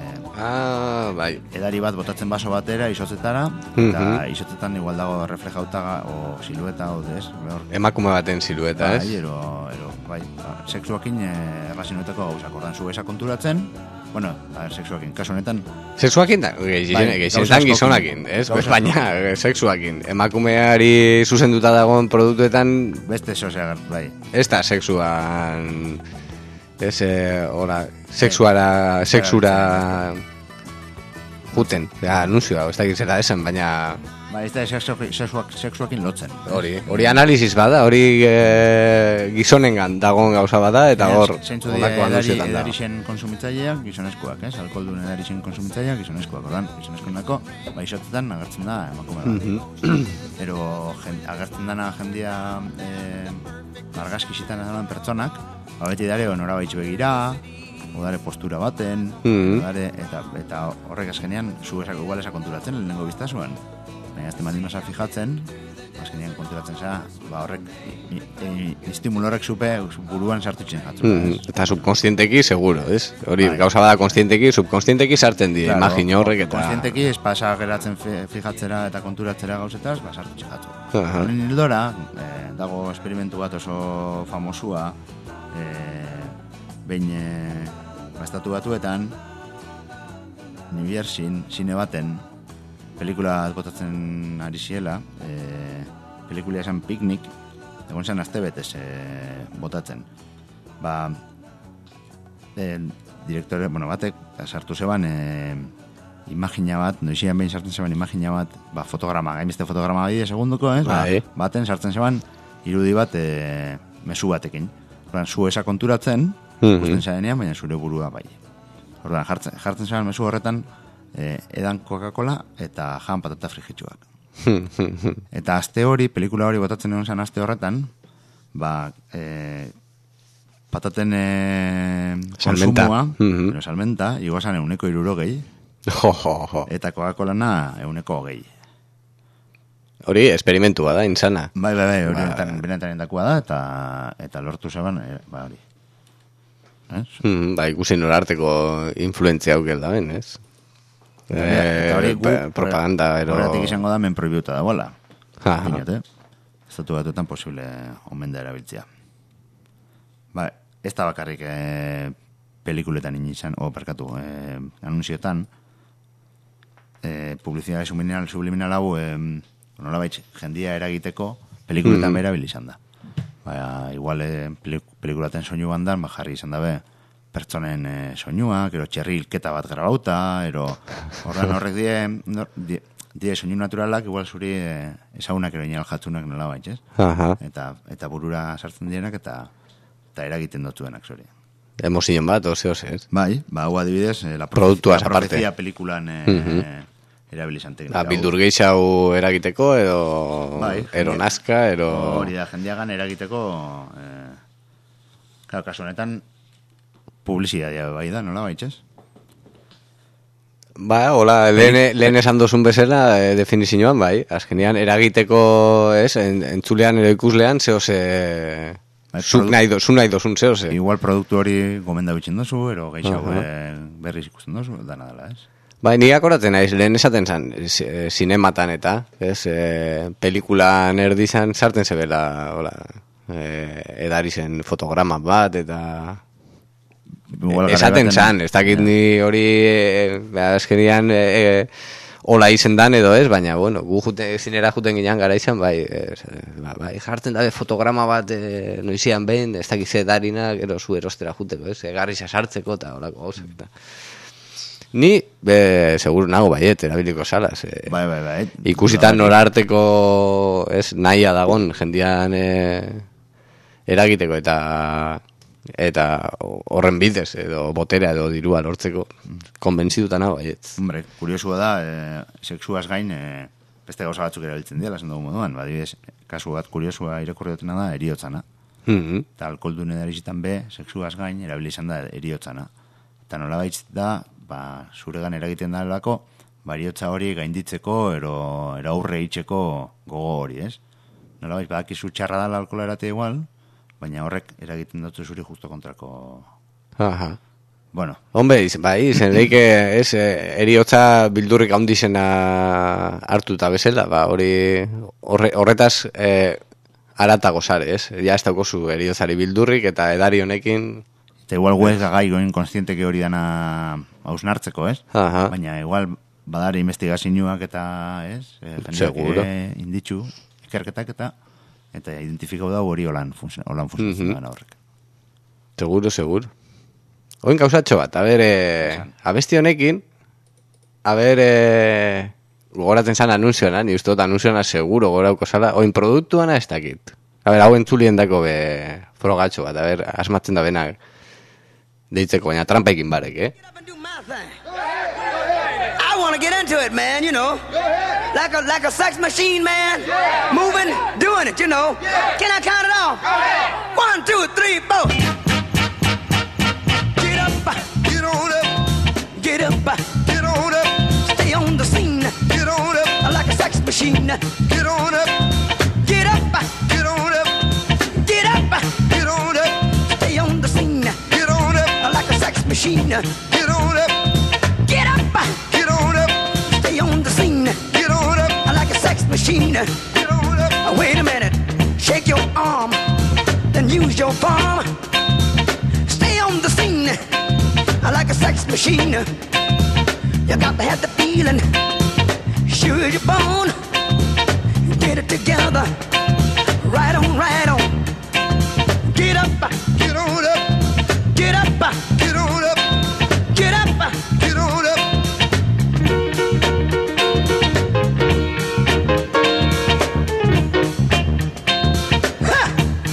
edari bat botatzen baso batera, isotzetara, eta isotzetan igual dago reflejauta o silueta, emakume baten silueta, ez? Bai, sexuakin erlazioetako gauzak, ordan zu esa konturatzen, bueno, sexuakin, kasu honetan... Sexuakin da, gehienetan gizonakin, ez? Baina, sexuakin, emakumeari zuzenduta dagoen produktuetan... Beste sozea, bai. Ez da sexuan... Ez, sexura... Juten, anunzioa, ez da gizera esan, baina... Ba, ez da sexuakin lotzen. Hori analizis bada, hori gizonengan dagoen gauza bada, eta hor... Zeintzu dira edarixen konsumitzaileak, gizonezkoak, ez? Alkoholdun edarixen konsumitzaileak, gizonezkoak, ordan, gizonezkoenako, isotetan agertzen da emakume bat. Pero agertzen dana jendia argazkizitan edan pertsonak, beti dare honora baitzu begira, odare postura baten, eta horrek azkenean, zu esako igual esa konturatzen, lehenengo biztasuan. Baina azte maldin osa fijatzen, azkenean konturatzen zera, horrek, estimulo horrek buruan sartutzen jatzu. Eta subkonstienteki, seguro, ez? Hori, gauza bada subkonstienteki sartzen di, imagine horrek eta... Konstienteki, ez pasa geratzen fijatzera eta konturatzera gauzetaz, sartutzen jatzu. Horren hildora, dago esperimentu bat oso famosua, behin estatu batuetan, New Yorkin, zine baten, pelikula botatzen ari ziela, pelikula esan Picnic, egon zen astebetez botatzen. Direktore, batek, sartu zeban, imagina bat, noizian behin sartzen zeban imagina bat, fotograma, gainbeste fotograma bide segunduko, baten sartzen zeban, irudi bat mezu batekin. Zu esa konturatzen, gusten zarenean, baina zure burua bai. Ordan, jartzen zeban mezu horretan, edan Coca-Cola eta jan patata frijitsuak. Eta aste hori, pelikula hori botatzen egon zen aste horretan, pataten konsumua, salmenta, iguazan 160, eta Coca-Colana 120. Hori, esperimentua da, insana. Bai, hori benetan endakua da, eta lortu zeban, hori. Ikusi norarteko influentzia aukel da ben, ez? Propaganda, horretik izango da men prohibiuta da, bola. Dinot, Estatu Batuetan posible omen da erabiltzea. Ba, ez da bakarrik pelikuletan inizan, anunzioetan, publizitate subliminal hau, nolabait jendia eragiteko pelikuletan berabil izan da. Ba, igual pelikulaten soinu bandan, jarri izan dabe, pertsonen soinuak, ero txerri hilketa bat grabauta, ero horrek die soinu naturalak, igual zuri ezagunak ero inaljatzunak nola baitz, ez? Eta burura sartzen dienak eta eragiten dotuenak, zori. Emozion bat, ose, ez? Bai, hau adibidez, la profezia pelikulan erabilizan teknika. Bildur geixau eragiteko, ero nazka, hori da, jendeagan eragiteko, kasu honetan, publizitatea bai da, nola baitz, ez? Ba, hola, lehen esan dozun bezala, definizioan, bai, azkenean eragiteko, ez, entzulean edo ikuslean, zuk nahi dozun, zehose. Igual produktu hori gomenda bitxen dozu, ero geixau berriz ikusten dozu, dana dela, ez? Bai, nik akoratzen naiz, lehen esaten zan, zinematan eta, ez, pelikulan erdizan sarten zebela, hola, edari zen fotograma bat, eta... Esaten zan, ez dakit ni hori azkenian hola izen dan edo ez, baina, bueno, gu zinera juten ginean gara izan, bai, jartzen dabe fotograma bat noizian behin, ez dakit ze darina, gero zu erostera juteko, ez, egarriza sartzeko eta horako gauzak, eta... Ni, seguru nago baiet, erabiliko salaz. Bai. Ikusitan norarteko, ez, nahia dagon, jendian eragiteko eta horren bidez, edo botera edo dirua lortzeko, konbentzituta nago baiet. Hombre, kuriosua da, sexuaz gain, beste gauza batzuk erabiltzen dira, esan dugu moduan, badibidez, kasu bat kuriosua irakurri dutena da, eriotzana. Eta alkoldun edarizitan be, sexuaz gain, erabilizan da eriotzana. Eta nola baitz da, zuregan eragiten da lako, eriotza hori gainditzeko, ero aurre itxeko gogo hori, ez? Nola baitz, badakizu txarra da alkola erate igual, baina horrek eragiten dut zuri justo kontrako... Bueno. Hombre, bai, zen leike, ez, eriotza bildurrik handizena hartuta bezala, horretaz aratago zare, ez? Ja ez daukozu eriotzari bildurrik eta edari honekin... Eta igual huelga gai goin konstienteke hori dana hausnartzeko, ez? Baina igual badare investigazioak eta, ez? Seguro. Inditxu, ikerketak eta identifikau da hori holan funtzionan horrek. Seguro. Oin gauzatxo bat, abesti honekin, gogoratzen zan anunzioan, ni uste dut anunzioan seguro gorauko zala, oin produktuana ez dakit. Hau entzulien dako frogatxo bat, asmatzen da benak deitzeko, baina trampaikin barek, I want to get into it, man, you know. Like a sex machine, man. Moving, doing it, you know. Can I count it off? 1, 2, 3, 4. Get up, get on up. Get up, get on up. Stay on the scene. Get on up. Like a sex machine. Get on up. Get up, get on up. Get up, get on up. Stay on the scene. Get on up. Like a sex machine. Get on up. Get up, get on up. Stay on the scene. Get on up. Like a sex machine. Get on up. Wait a minute. Shake your arm. Then use your palm. Stay on the scene. Like a sex machine. You got to have the feeling. Sure you're born. Get it together. Right on, right on. Get up, get on up. Get up, get on up. Get up, get on up. Ha!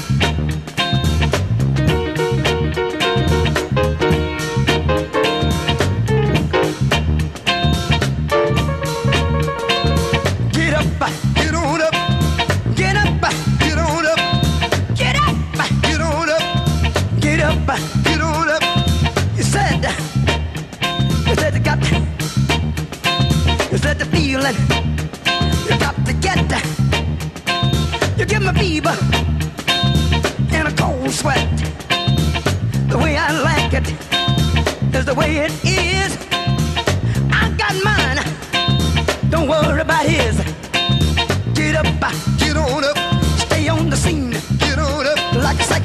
Get up, get on up. Get up, get on up. Get up, get on up. Get up, get on up. You said you got the feeling. You got to get you give me fever and a cold sweat. The way I like it is the way it is. I got mine. Don't worry about his. Get up,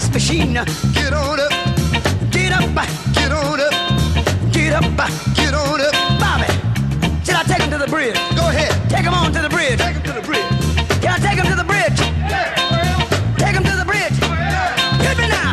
sex machine. Get on up, get up, get on up, get up, get on up. Bobby, should I take him to the bridge? Go ahead. Take him on to the bridge. Take him to the bridge. Can I take him to the bridge? Yeah. Take him to the bridge. Yeah. Hit me now.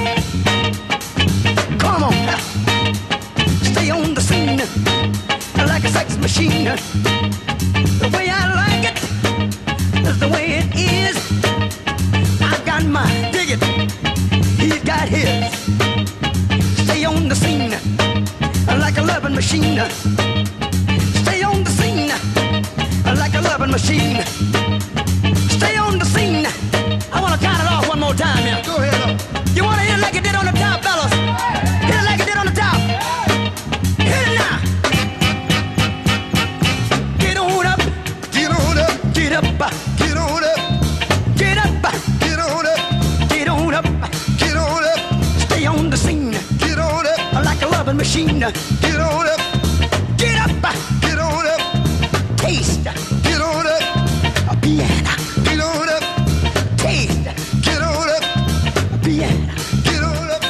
Come on now. Stay on the scene like a sex machine. The way I like it is the way it is. I've got my dig it. He's got his. Stay on the scene like a loving machine. Stay on the scene like a loving machine. Stay on the scene. I want to count it off one more time now. Go ahead. You want to hit it like it did on the top, fellas? Hit it like it did on the top. Hit it now. Get on up. Get on up. Get up. Get on up. Get up. Get on up. Get on up. Get on up. Stay on the scene. Get on up. Like a loving machine. Get on up. Get up. Get on up. Taste. Get on up. A piano. Get on up. Taste. Get on up. A piano. Get on up.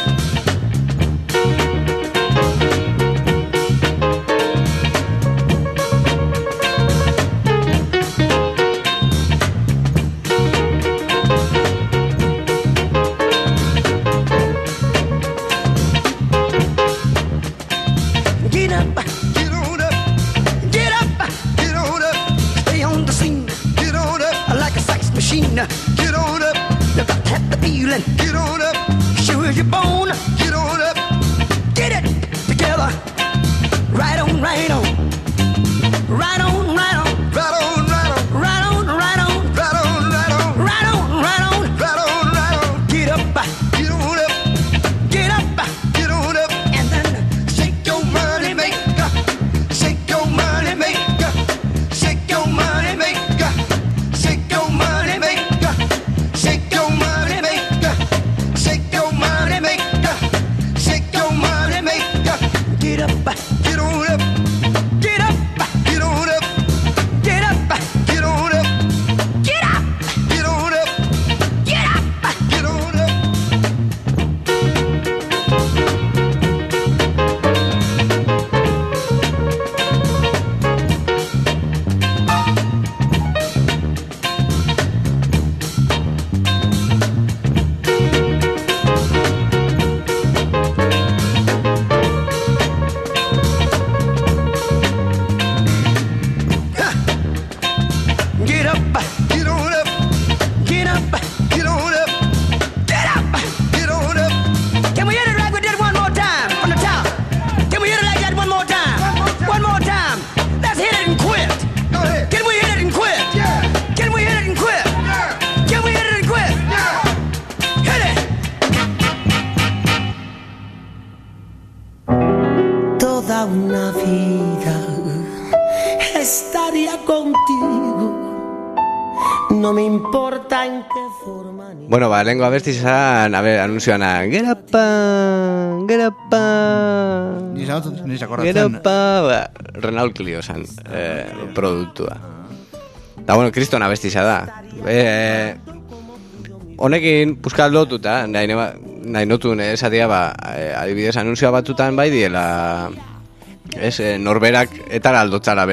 Get up. Get on up. Get up. Get on up. Stay on the scene. Get on up. Like a sex machine. Get on up. You got to have the feeling. Get on up. Sure as you're born. Get on up. Get it together. Right on, right on. Right on, right on. Right on, right on. Right on, right on. Right on, right on. Right on, right on. Right on, right on. Get up. Get on up. Get up. Get on up. And then shake your money maker. Shake your money maker. Shake your money maker. Shake your money maker. Shake your money maker. Shake your money maker. Shake your money maker. Get up. Get on up. Get up. Get on up. Get up. Get on up. Get up. Get on up. Get up. Get on up. Get up, get on up, get up, get on up, get up, get on up. Can we hit it like we did one more time from the top? Can we hit it like that one more time? One more time. Let's hit it and quit. Go ahead. Can we hit it and quit? Yeah. Can we hit it and quit? Yeah. Can we hit it and quit? Yeah. Hit it. Toda una vida estaría contigo. No me importa en qué forma ni... Bueno, ba, lehenko abesti izan, anunzioana, gerapa, Ni gerapa, zakorratzen. ba, Renault Clio zan, produktua. Da, bueno, kriston abesti izan da. Honekin, puskat lotuta, nahi notun esatia, ba, adibidez, anunzioa batutan bai diela, norberak etara aldotzara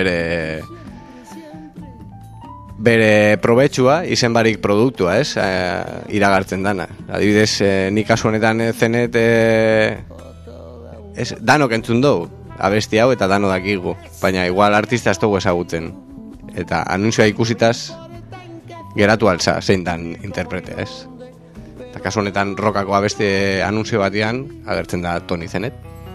bere probetxua izen barik produktua, iragartzen dana. Adibidez, nik kasu honetan zenet danok entzun dugu abesti hau eta dano dakigu, baina igual artista ez dugu ezagutzen. Eta anunzioa ikusitaz geratu altza zein dan interprete, Eta kasu honetan rockako abesti anunzio batian agertzen da Tony Zenet.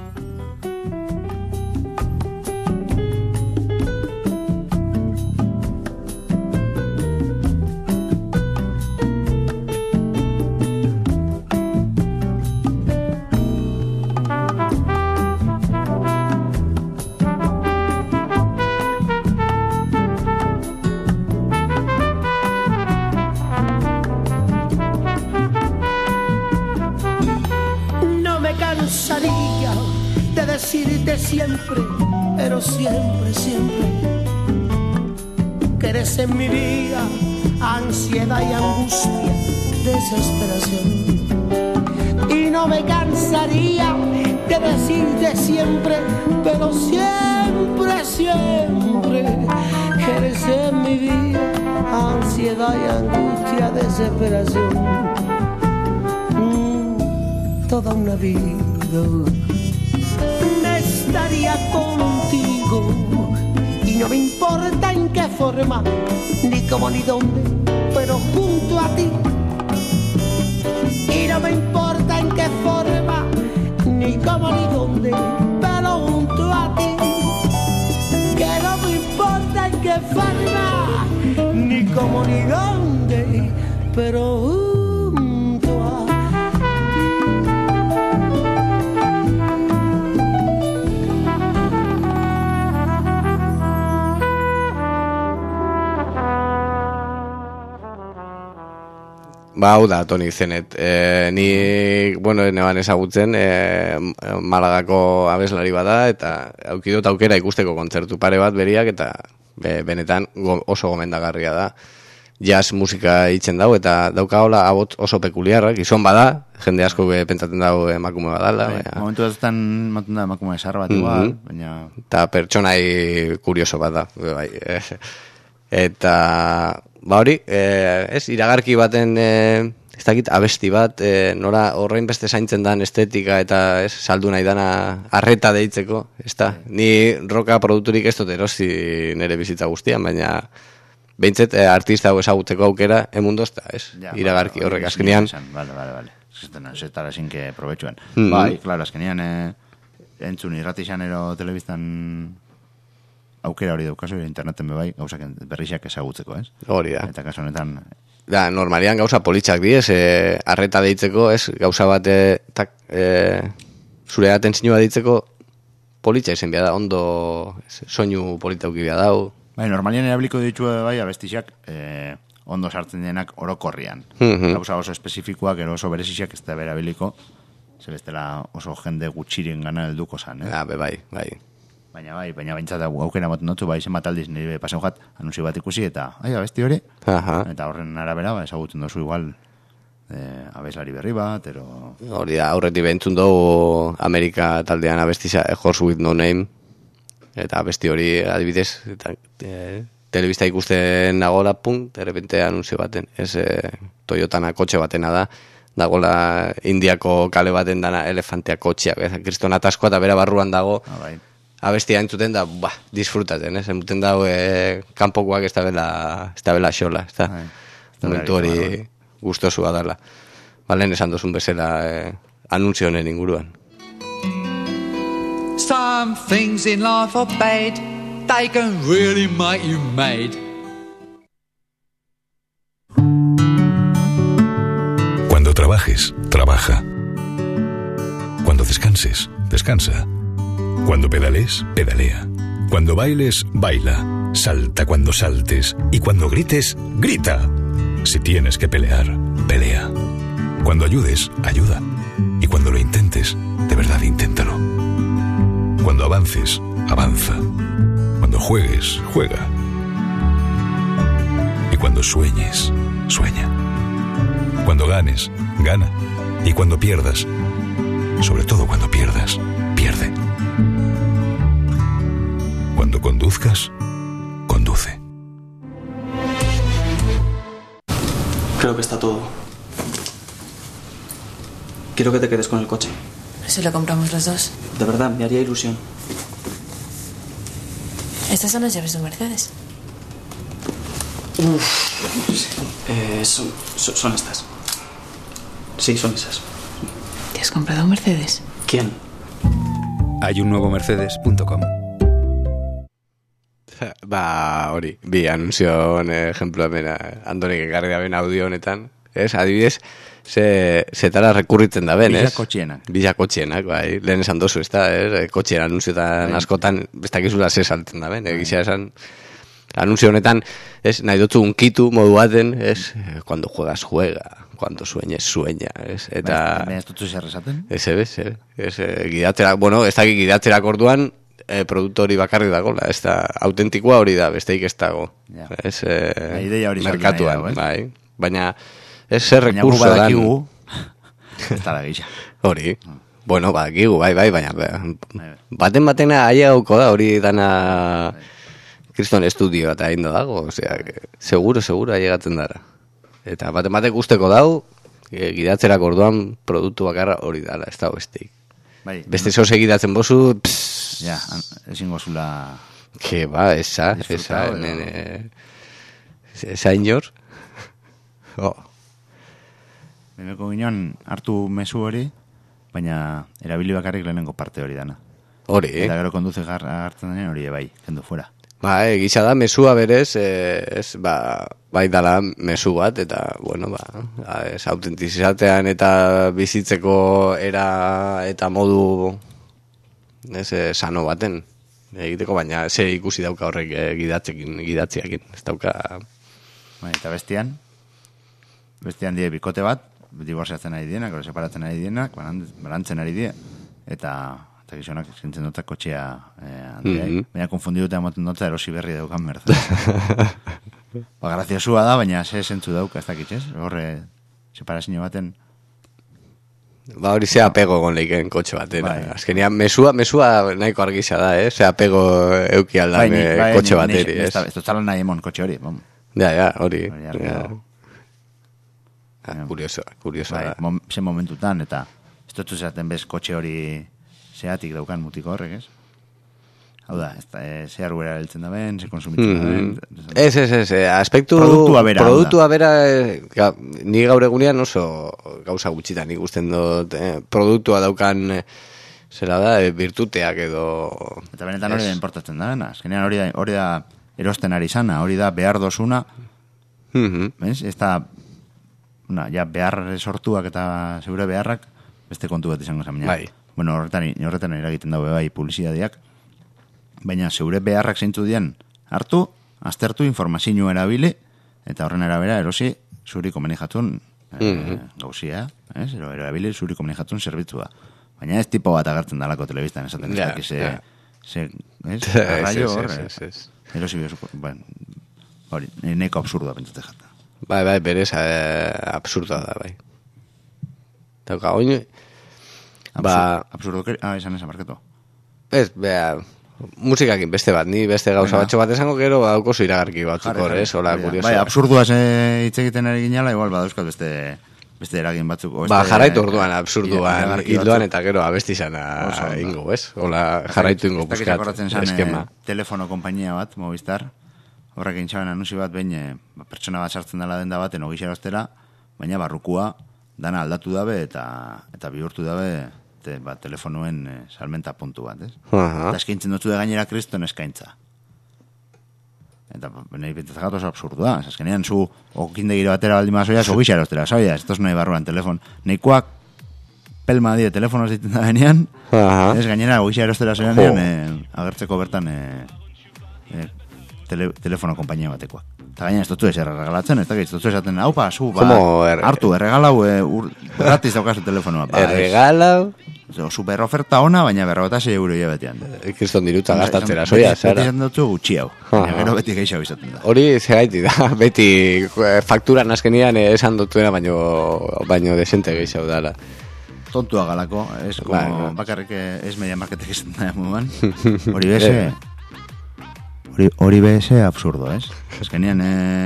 cansaría de decirte siempre, pero siempre, siempre, que eres en mi vida ansiedad y angustia, desesperación. no me cansaría de decirte siempre, pero siempre, siempre, que eres en mi vida ansiedad y angustia, desesperación, toda una vida. Estaría contigo y no me importa en qué forma, ni cómo ni dónde, pero junto a ti. Y no me importa en qué forma, ni cómo ni dónde, pero junto a ti. Que no me importa en qué forma, ni cómo ni dónde, pero junto a ti. Hau da, Toni Zenet. Ni, bueno, neban ezagutzen, Malagako abeslari bada, eta aukidot aukera ikusteko kontzertu pare bat beriak, eta benetan oso gomendagarria da. Jazz musika itzen dau, eta dauka hola abot oso pekuliarra, gizon bada, jende asko pentsatzen dau emakume badala. Momentu batzutan ematen da emakume esar bat igual, baina... Eta pertsonai kurioso bat da, bai. Eta... Ba hori, iragarki baten, ez dakit, abesti bat, nora horrein beste zaintzen dan estetika eta saldu nahi dana arreta deitzeko, ez da? Ni roka produkturik ez dut erosi nire bizitza guztian, baina behintzet artista hau ezagutzeko aukera emundo ez da, ez? Iragarki horrek, azkenean. Vale. Zetara zinke probetxuan. Bai, klaro, azkenean entzun irratixan ero telebiztan... aukera hori daukazu, interneten bebai, gauzak berrixak ezagutzeko, ez? Hori da. Eta kaso honetan... Da, normalian gauza politxak diez, arreta deitzeko, ez? Gauza bat, zure atentzioa deitzeko, politxa izen bia da, ondo soinu politauki bia dau. Bai, normalian erabiliko ditu bai, abestixak ondo sartzen denak orokorrian. Gauza oso espezifikoak, ero oso berezixak ez da berabiliko, zebestela oso jende gutxiren gana helduko zan, eh? Bai. Baina baintzat aukera moten dutzu, bai, zenbat aldiz nire pasau jat, anunzio bat ikusi, eta abesti hori, eta horren arabera, ezagutzen dozu igual abeslari berri bat, ero... Hori da, aurretik behentzun dugu Amerika taldean abestiza, Horse with No Name, eta abesti hori adibidez, eta telebista ikusten nagola, derrepente anunzio baten, ez Toyotana kotxe batena da, dagola Indiako kale baten dana elefantea kotxeak, kriston atasko eta bera barruan dago, abestia entzuten da, disfrutaten, ez? Entzuten da, kanpokoak ez da bela xola, ez da? Momentu hori gustosua dala. Balen esan dozun bezala anuntzio honen inguruan. Some things in life are bad, they can really make you mad. Cuando trabajes, trabaja. Cuando descanses, descansa. Cuando pedales, pedalea. Cuando bailes, baila. Salta cuando saltes. Y cuando grites, grita. Si tienes que pelear, pelea. Cuando ayudes, ayuda. Y cuando lo intentes, de verdad inténtalo. Cuando avances, avanza. Cuando juegues, juega. Y cuando sueñes, sueña. Cuando ganes, gana. Y cuando pierdas, sobre todo cuando pierdas, pierde. Cuando conduzcas, conduce. Creo que está todo. Quiero que te quedes con el coche. ¿Si lo compramos los dos? De verdad, me haría ilusión. Estas son las llaves de un Mercedes. Son estas. Sí, son esas. ¿Te has comprado un Mercedes? ¿Quién? Hay un nuevo Mercedes.com. Ba, hori, bi anunzio ejemplo hemen Andonik ekarri da ben audio honetan, ez? Adibidez, zetara rekurritzen da ben, ez? Bilakotxienak, bai, lehen esan dozu, ez da, kotxien anunzioetan askotan, ez dakizula salten da ben, egizia esan, anunzio honetan, ez, nahi dutzu unkitu modu baten, ez, cuando juegas, juega, cuando sueñes, sueña, ez, eta... Ez dutzu zer esaten? Ez, gidatzera, bueno, ez dakik gidatzera orduan, produktu hori bakarri dagoela, ez da, autentikoa hori da, besteik ez dago. Ez, merkatuan, bai. Baina, ez zer rekurso dan... Ez da gisa. Hori. Bueno, gigu, bai, baina batena aia hauko da, hori dana kriston estudioa eta indo dago, osea, seguro ailegatzen dara. Eta batek usteko dau, gidatzerak orduan produktu bakarra hori dala, ez da besteik. Beste zoz egidatzen bozu, ja, ezin gozula... Que ba, esa inor. Bemeko ginen hartu mezu hori, baina erabili bakarrik lehenengo parte hori dana. Hori, Eta gero konduze hartzen denean hori bai, kendu fuera. Gisa da, mesua berez, bai dala mesu bat, eta, bueno, autentizatean eta bizitzeko era eta modu sano baten egiteko, baina ze ikusi dauka horrek gidatziakin, ez dauka... Eta bestian die bikote bat, diborziatzen ari dienak, separatzen ari dienak, barantzen ari die, eta gizonak zintzen dut kotxea handiai, baina konfundiduta ematen dut erosi berri daukan merda. Graziosua da, baina ze zentzu dauka, ez dakitz, ez? Horre, separazio baten... Hori ze apego egon leiken kotxe baten. Azkenian, mesua nahiko argisa da, ze apego euki aldan kotxe bateri, ez? Ez dut nahi emon kotxe hori, bom. Ja, hori. Kuriosoa. Ze momentutan, eta ez dut zaten bez kotxe hori zeatik daukan mutiko horrek, ez? Hau da, ze arguera heltzen da ben, ze konsumitzen da ben... Ez, aspektu... Produktua bera, ni gaur egunean oso gauza gutxitan ikusten dut, produktua daukan, zera da, virtuteak edo... Eta benetan hori da importatzen da, azkenean hori da erosten ari sana, hori da behar dosuna, ez da, ja behar sortuak eta segure beharrak, beste kontu bat izango zen, baina... Bueno, horretan eragiten dago bai publizitateak, baina zeure beharrak zeintzu dien hartu, aztertu, informazio erabili, eta horren arabera erosi zuri komenijatun gauzia, erabili zuri komenijatun zerbitzua. Baina ez tipo bat agertzen dalako telebistan, esaten ez dakiz, arraio horre, erosi behuzuko, hori, neko absurdua pentsate jata. Bai, berez absurda da, bai. Dauka, oin... Absurdo, esan marketo. Ez, musikakin beste bat, ni beste gauza batxo bat esango gero hauko zu iragarki batzuk hor, ez, hola, kurioso. Bai, absurdua hitz egiten ari ginala, igual badauzkat beste eragin batzuk. Jarraitu orduan absurduan, hildoan eta gero abesti zana ingo, ez? Hola, jarraitu ingo buskat, eskema. Telefono kompainia bat, Movistar, horrek intxaben anunzi bat, behin pertsona bat sartzen dela denda baten ogixera ostera, baina barrukua dana aldatu dabe eta bihurtu dabe telefonuen salmenta puntu bat, ez? Eta eskaintzen dutzu da gainera kriston eskaintza. Eta nahi pentsatzen gatoz absurdua. Azkenean zu okindegira batera baldima zoiaz, ogixera ostera zoiaz, ez nahi barruan telefon. Neikoak pelma die telefonoz ditzen da benean, ez gainera ogixera ostera zoian agertzeko bertan telefono kompainia batekoak. Eta gaina ez dutu ez erregalatzen, ez dutu esaten, haupa, hartu, erregalau, gratis daukazu telefonoa. Erregalau? Super oferta ona, baina €6 hilabetean. Kriston diruta gastatzera, soia, zara. Beti dutzu gutxi hau, baina gero beti geixau izaten da. Hori zegaiti da, beti fakturan azkenian esan dutuena, baino desente geixau dala. Tontua galako, ez bakarrik ez media marketek izan da moduan. Hori beze... Hori beze absurdo, ez? Azkenean,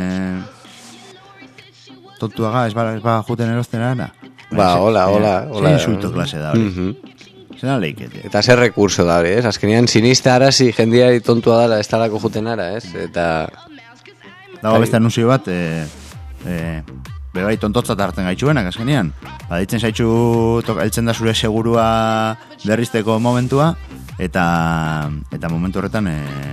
tontuaga ez ba juten erosten ara. Hola. Zein insulto klase da hori. Zena leikete. Eta zer rekurso da hori, ez? Azkenean sinista arazi jendiari tontua dala ez talako juten ara, ez? Eta... Dago beste anunzio bat, bebai tontotzat hartzen gaitxuenak, azkenean. Baditzen zaitxu heltzen da zure segurua berrizteko momentua, eta momentu horretan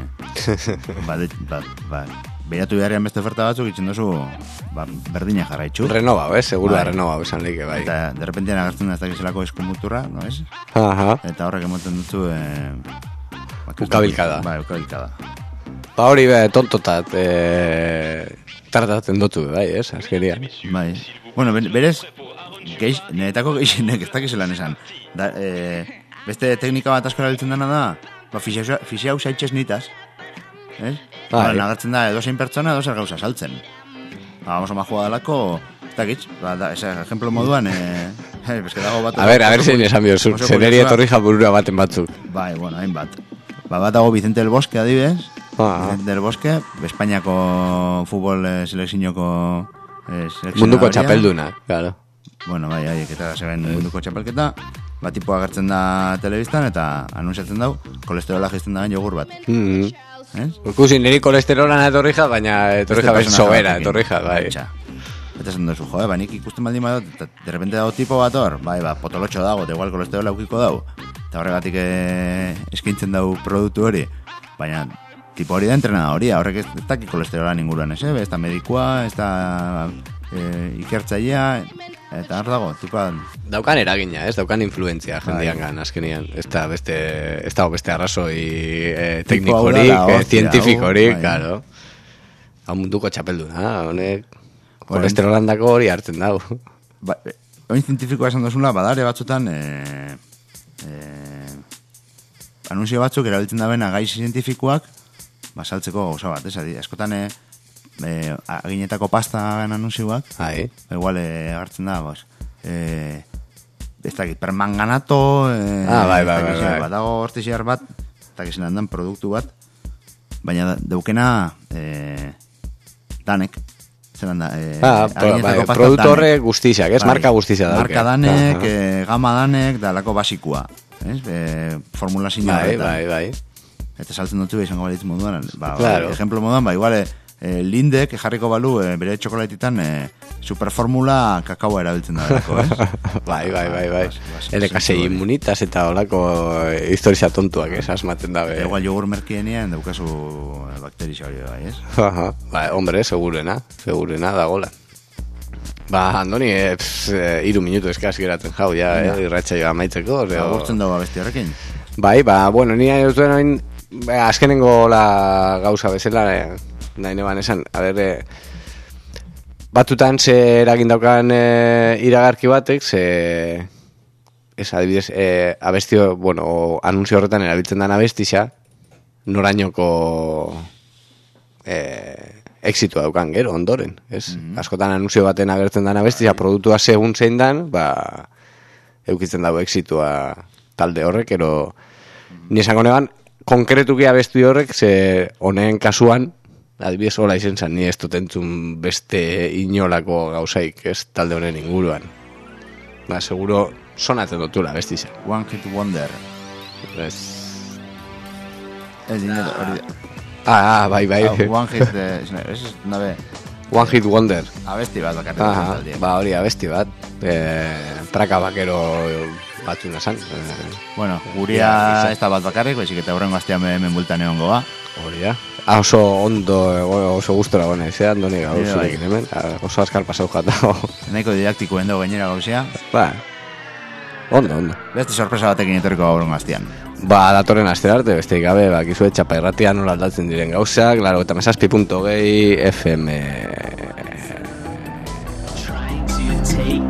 behiratu beharrian beste oferta batzuk itzen duzu berdina jarraitxu. Renova, segurua renova esan leike, bai. Eta derrepentian agertzen da ez dakizelako eskumuturra, no ez? Eta horrek emoten dutzu ukabilkada. Ukabilkada. Hori tontotat tartatzen dutu, bai, ez? Azkerian. Bai. Bueno, berez, netako geixinek ez dakizelan esan. Beste teknika bat asko erabiltzen dena da, fixiau zaitxez nitaz. Nagartzen da, edozein pertsona, edozer gauza saltzen. Oso majua dalako, ez dakitz, ejemplo moduan, A ver, zein esan biozu, zeneri etorrija burura baten batzuk. Bai, bueno, hainbat. Bat dago Vicente del Bosque, adibidez. Vicente del Bosque, Espainiako futbol selekzioko munduko txapelduna, claro. Bueno, bai, eta zeben munduko txapelketa, bat tipo agertzen da telebistan eta anunciatzen dau, kolesterola jaizten da jogur bat. Ikusi, niri kolesterolan etorrija, baina etorrija bez sobera, etorrija, bai. Eta esan duzu, nik ikusten baldin badot, eta derrepente dago tipo bat hor, bai, potolotxo dago, eta igual kolesterola eukiko dago, eta horregatik eskaintzen dau produktu hori, baina tipo hori da entrenada hori, horrek ez daki kolesterola inguruan, ez da medikua, ez da ikertzailea, eta hor dago, tipa... Daukan eragina, ez? Daukan influentzia jendian gan, azkenian. Ez da beste arrazoi teknikorik, zientifikorik, claro. Hau munduko txapelduna, honek kolesterolandako hori hartzen dau. Oin zientifikoa esan dozula, badare batzutan anunzio batzuk erabiltzen da bena gai zientifikoak basaltzeko gauza bat, ez? Askotan aginetako pasta anunzioak, igual hartzen da, ez dakit, permanganato, bat dago hortiziar bat, eta gizien handan produktu bat, baina daukena danek, zelan da, produktu horre guztizak, ez? Marka guztizak dauke. Marka danek, gama danek, da lako basikua, formula sinua. Bai. Eta saltzen dutu izango balitz moduan, ejemplo moduan, igual, Lindek jarriko balu bere txokolatitan superformula kakaoa erabiltzen da. Bai. LK6 immunitas eta holako historia tontuak asmatzen dabe. Igual jogur merkienean daukazu bakterixo hori bai, ez? Bai, hombre, segurena dagola. Andoni, 3 minutu eskaz geratzen jau, irratxa joa maitzeko. Agurtzen dago abesti horrekin? Bai, bueno, nire dutuen azkenengo la gauza bezala, nahi neban esan, batutan ze eragin daukan iragarki batek, ez adibidez, abestio, bueno, anunzio horretan erabiltzen den abestixa, norainoko exitua daukan gero, ondoren, ez? Askotan anunzio baten agertzen den abestixa, produktua segun zein dan, eukitzen dago exitua talde horrek, ero ni esango neban, konkretuki abesti horrek, ze honen kasuan, adibidez hola izen zan, ni ez dutentzun beste inolako gauzaik, ez talde honen inguruan. Seguro sonatzen dutula besti izan. One Hit Wonder. Ez dinero, hori... Bai. One Hit, ez nabe... One Hit Wonder. Abesti bat bakarrik. Hori abesti bat. Praka bakero batzuna zan. Bueno, guria ez da bat bakarrik, baizik eta horrengo astean menbultan egon goa. Hori da. Oso ondo, oso gustora gona, Andoni gauzurekin hemen. Oso askar pasau jatao. Nahiko didaktikoen dago gainera gauzea. Ondo. Beste sorpresa batekin etorriko horrengo astean. Datorren astera arte, beste gabe, bakizue txapa irratia nola aldatzen diren gauzak, 87.2 FM.